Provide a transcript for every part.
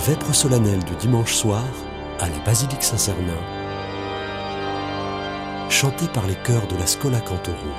vêpres solennelles du dimanche soir à la basilique Saint-Cernin, chanté par les chœurs de la Schola Cantorum.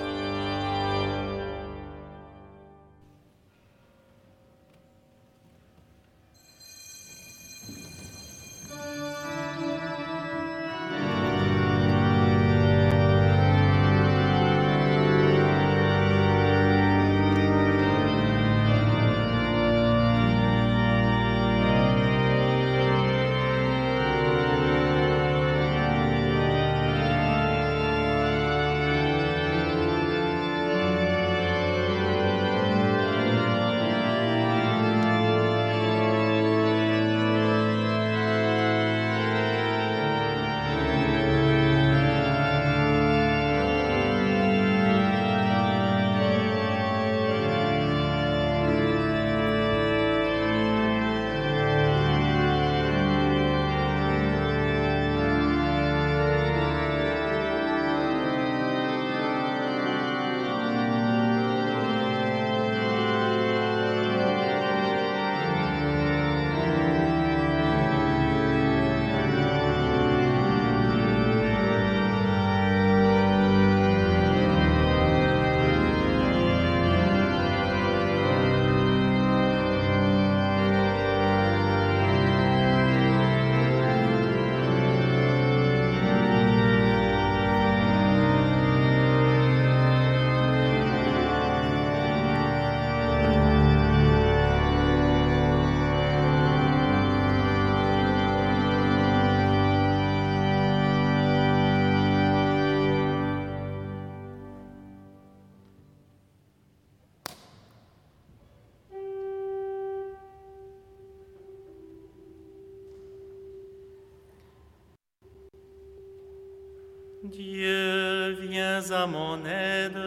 Dieu, viens à mon aide.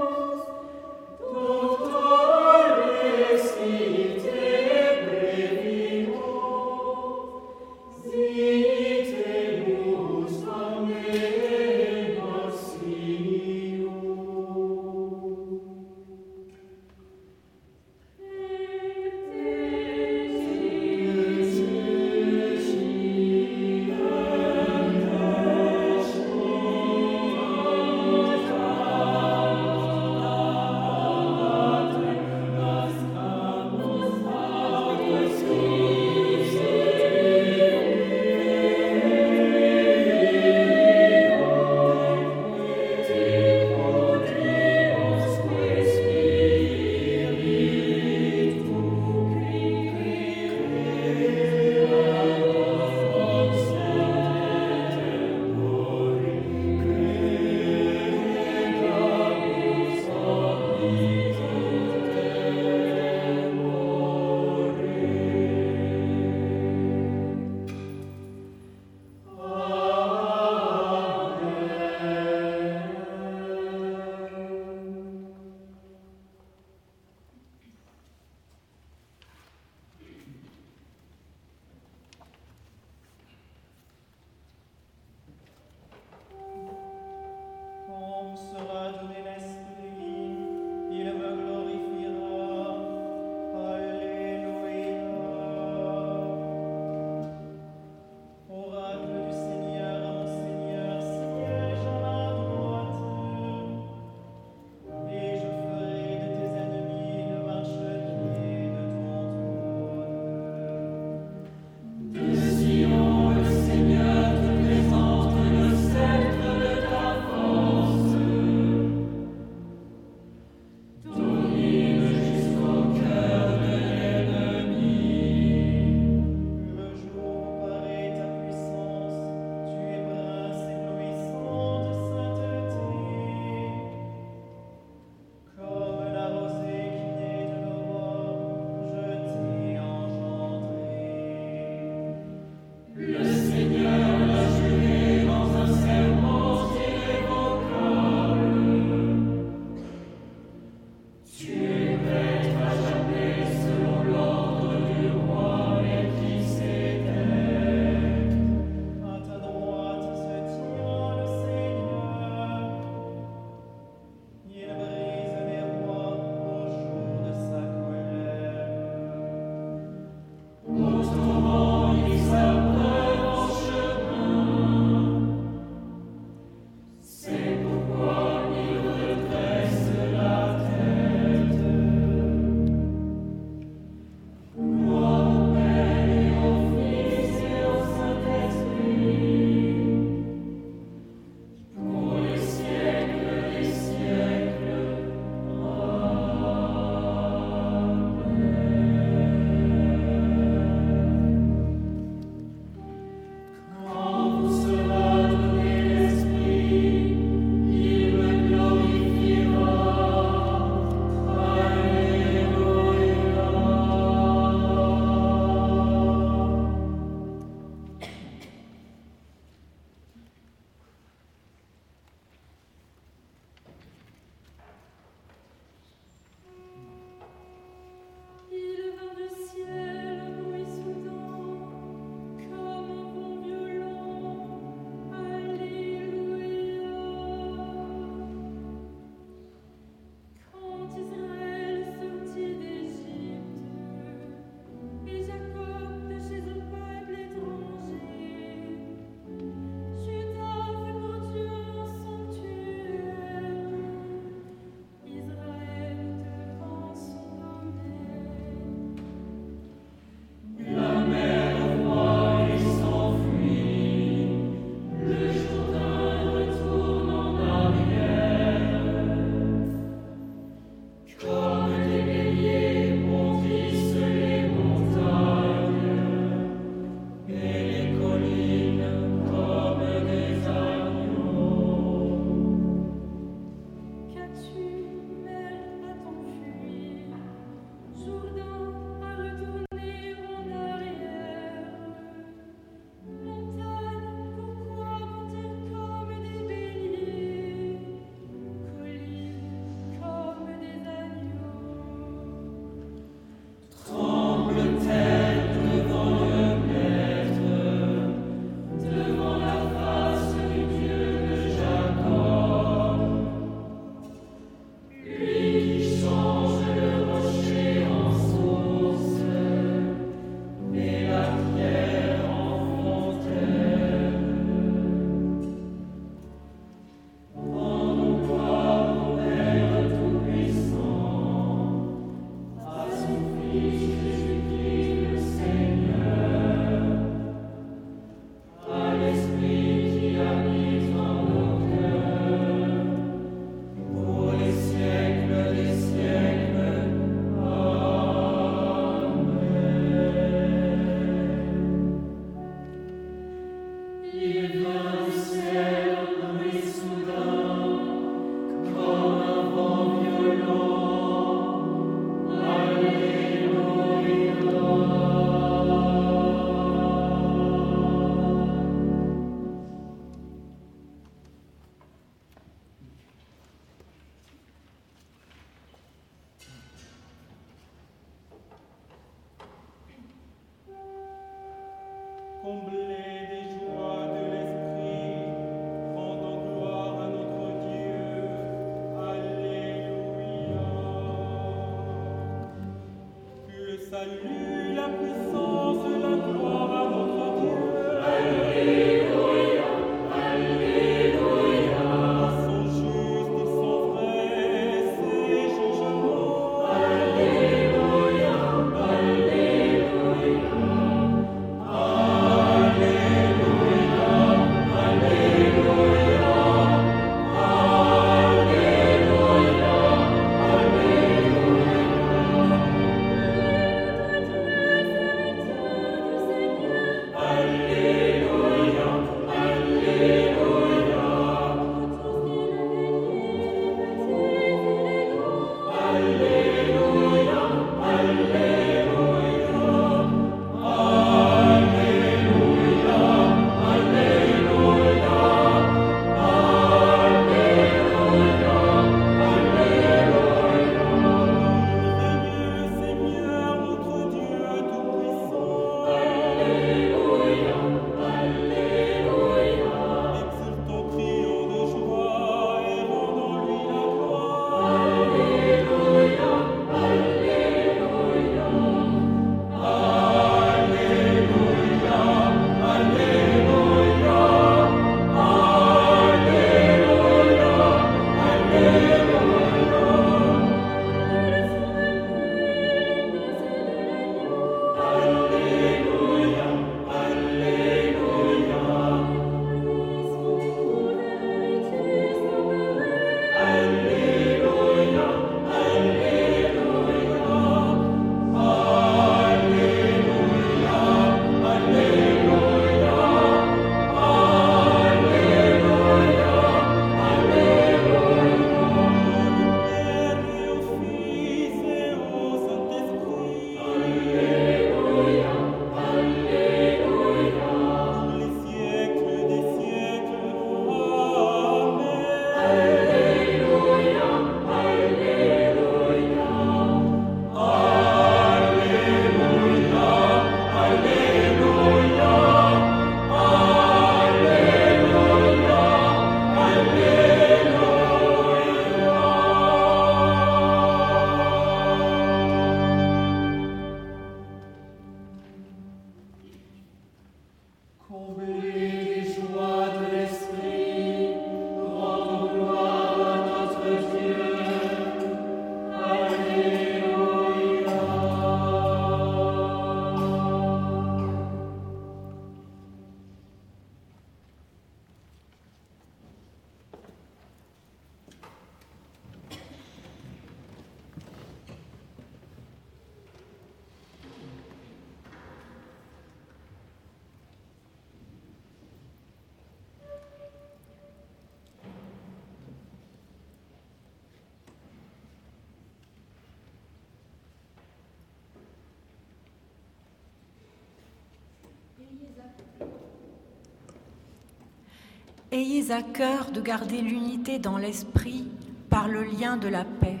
Ayez à cœur de garder l'unité dans l'esprit par le lien de la paix.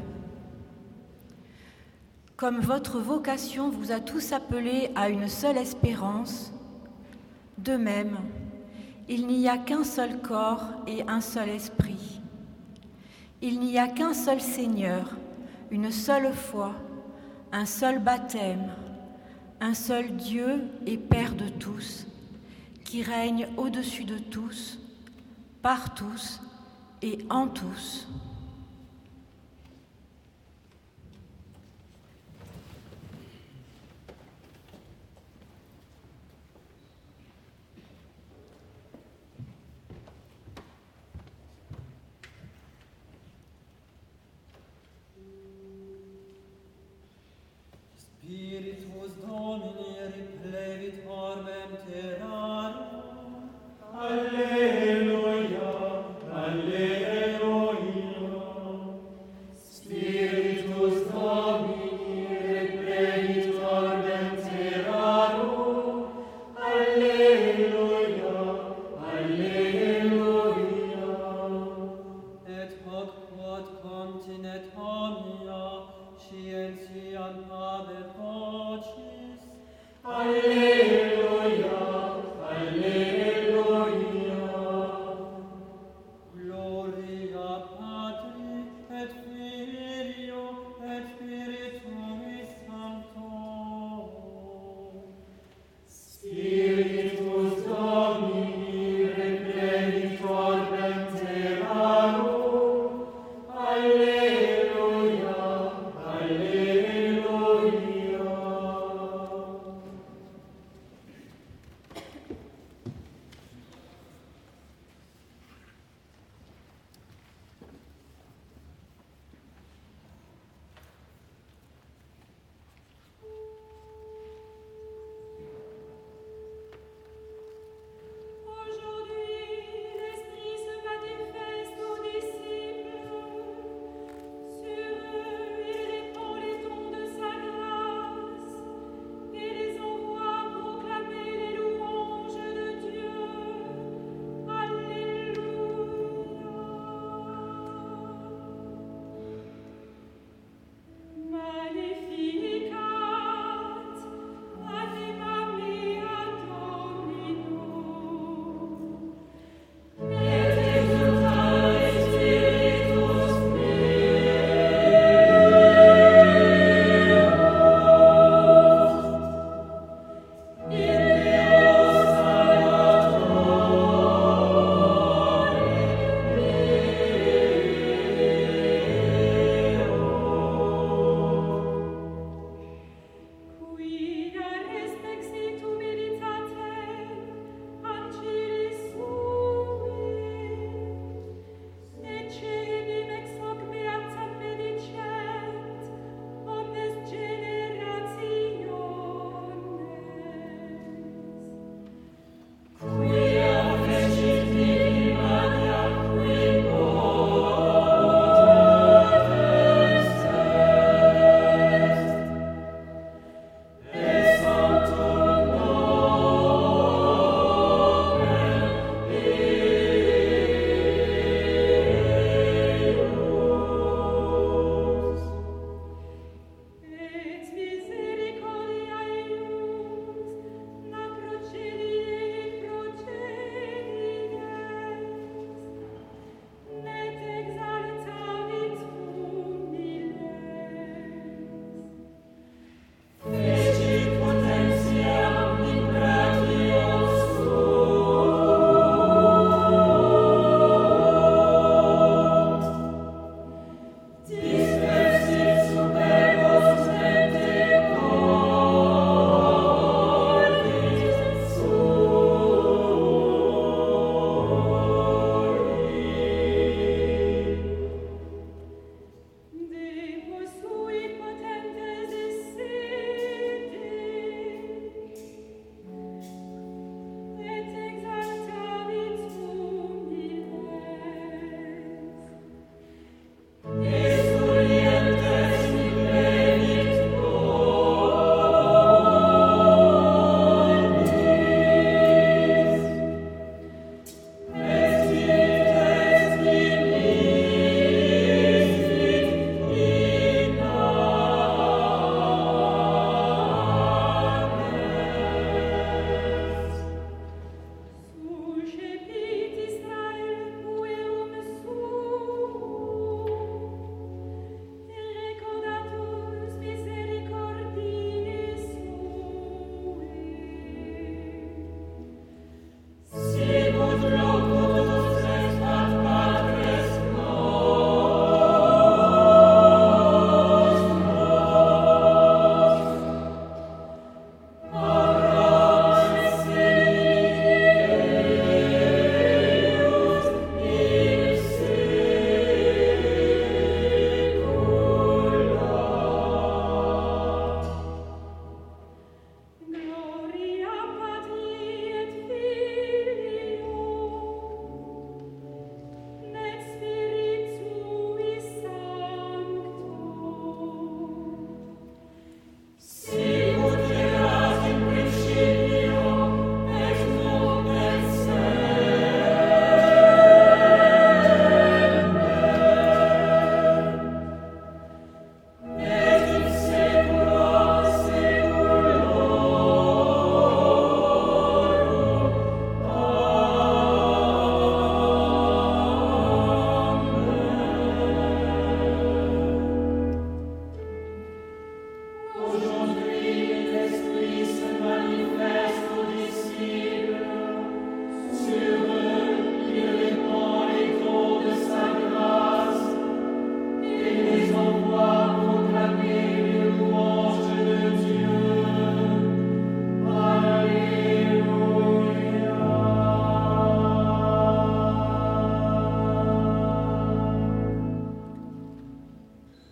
Comme votre vocation vous a tous appelés à une seule espérance, de même, il n'y a qu'un seul corps et un seul esprit. Il n'y a qu'un seul Seigneur, une seule foi, un seul baptême, un seul Dieu et Père de tous, qui règne au-dessus de tous, par tous et en tous. Spiritus Domini replevit ormem terrarum. Alleluia, alleluia.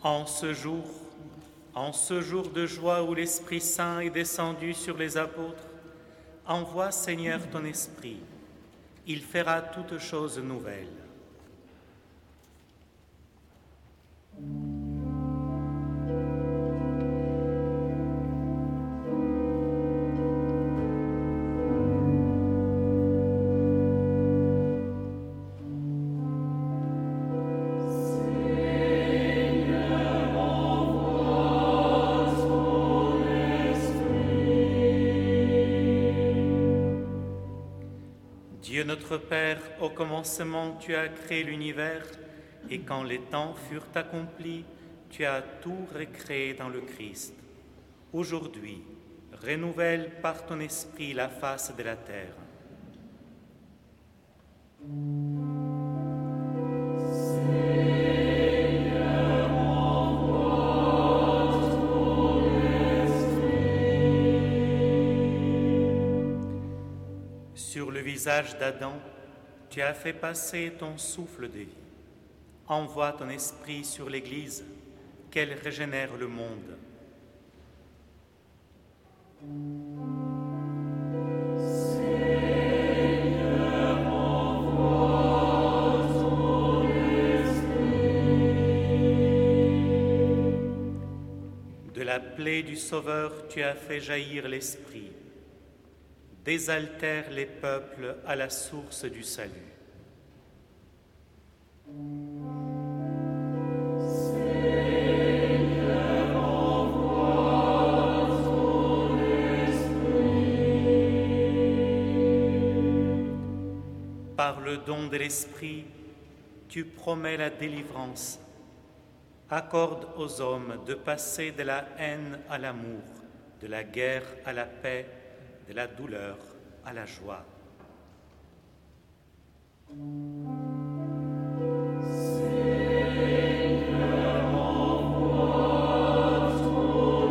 En ce jour de joie où l'Esprit Saint est descendu sur les apôtres, envoie, Seigneur, ton Esprit. Il fera toutes choses nouvelles. Dieu notre Père, au commencement, tu as créé l'univers, et quand les temps furent accomplis, tu as tout recréé dans le Christ. Aujourd'hui, renouvelle par ton Esprit la face de la terre. Sur le visage d'Adam, tu as fait passer ton souffle de vie. Envoie ton esprit sur l'Église, qu'elle régénère le monde. Seigneur, envoie ton esprit. De la plaie du Sauveur, tu as fait jaillir l'Esprit. Désaltère les peuples à la source du salut. Seigneur, envoie ton esprit. Par le don de l'Esprit, tu promets la délivrance. Accorde aux hommes de passer de la haine à l'amour, de la guerre à la paix, de la douleur à la joie. Seigneur, envoie ton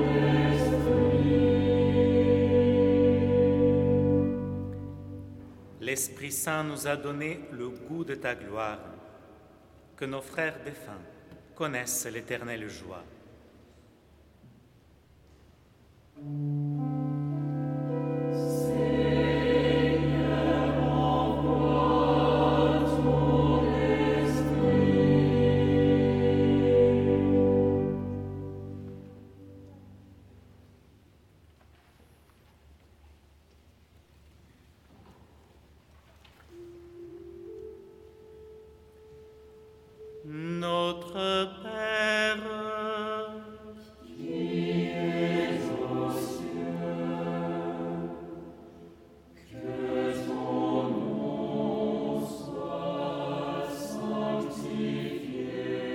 esprit. L'Esprit Saint nous a donné le goût de ta gloire, que nos frères défunts connaissent l'éternelle joie. Notre Père, Qui es aux cieux, que ton nom soit sanctifié,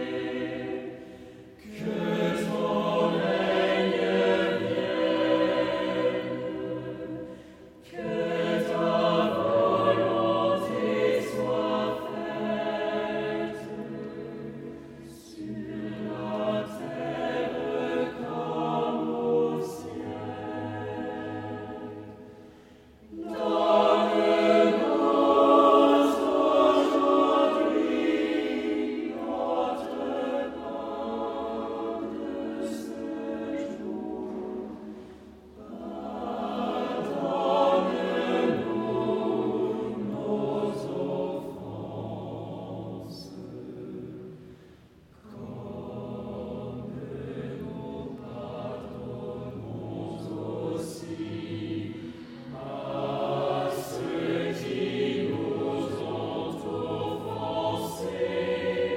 que ton règne vienne, que ta volonté soit faite sur la terre comme au ciel. Donne-nous aujourd'hui notre pain de ce jour. Pardonne-nous nos offenses, comme nous pardonnons aussi à ceux qui nous ont offensés,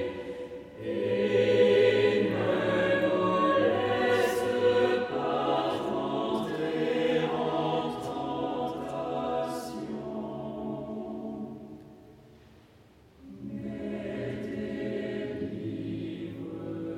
et ne nous laisse pas entrer en tentation, mais délivre-nous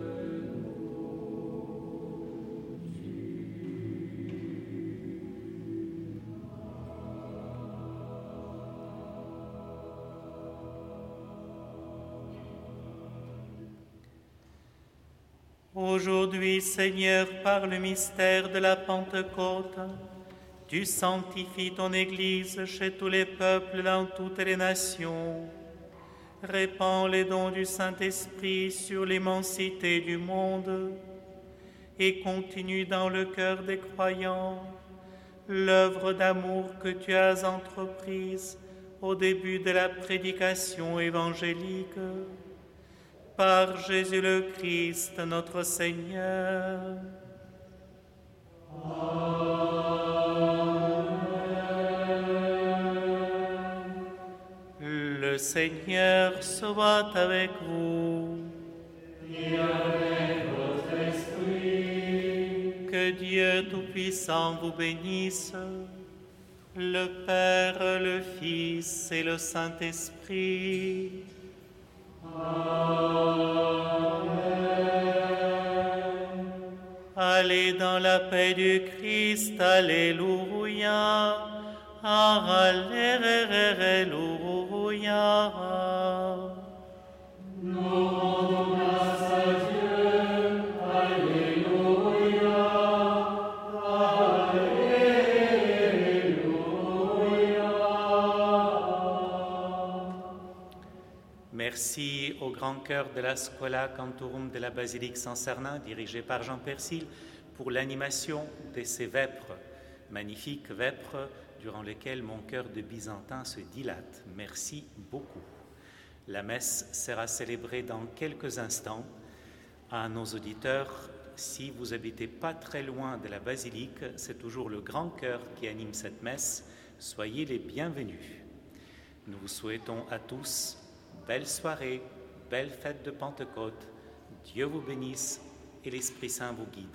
aujourd'hui, Seigneur, par le mystère de la Pentecôte, tu sanctifies ton Église chez tous les peuples dans toutes les nations. Répands les dons du Saint-Esprit sur l'immensité du monde et continue dans le cœur des croyants l'œuvre d'amour que tu as entreprise au début de la prédication évangélique. Par Jésus le Christ, notre Seigneur. Le Seigneur soit avec vous. Et avec votre esprit. Que Dieu Tout-Puissant vous bénisse, le Père, le Fils et le Saint-Esprit. Amen. Allez dans la paix du Christ, alléluia. Alléluia. Nous rendons grâce à Dieu. Alléluia. Alléluia. Merci au grand chœur de la Schola Cantorum de la Basilique Saint-Sernin, dirigé par Jean Persil, pour l'animation de ces vêpres, magnifiques vêpres durant lesquels mon cœur de Byzantin se dilate. Merci beaucoup. La messe sera célébrée dans quelques instants. À nos auditeurs, si vous habitez pas très loin de la basilique, c'est toujours le grand chœur qui anime cette messe. Soyez les bienvenus. Nous vous souhaitons à tous belle soirée, belle fête de Pentecôte. Dieu vous bénisse et l'Esprit Saint vous guide.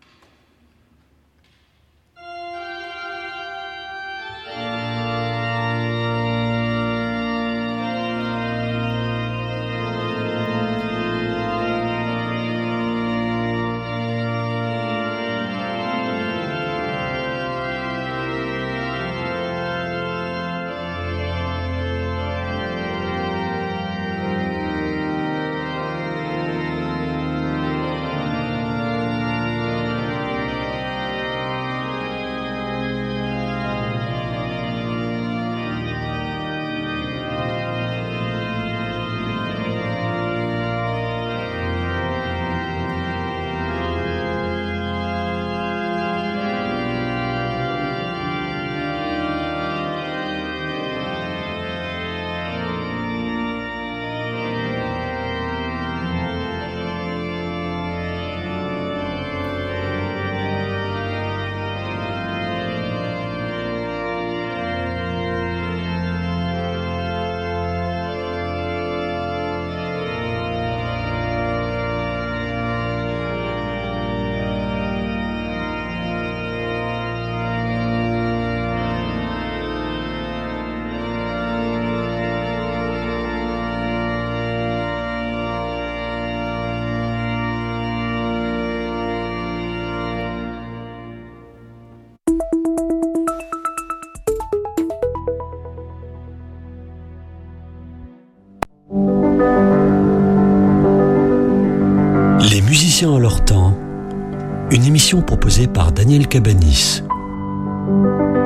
Les musiciens en leur temps, une émission proposée par Daniel Cabanis.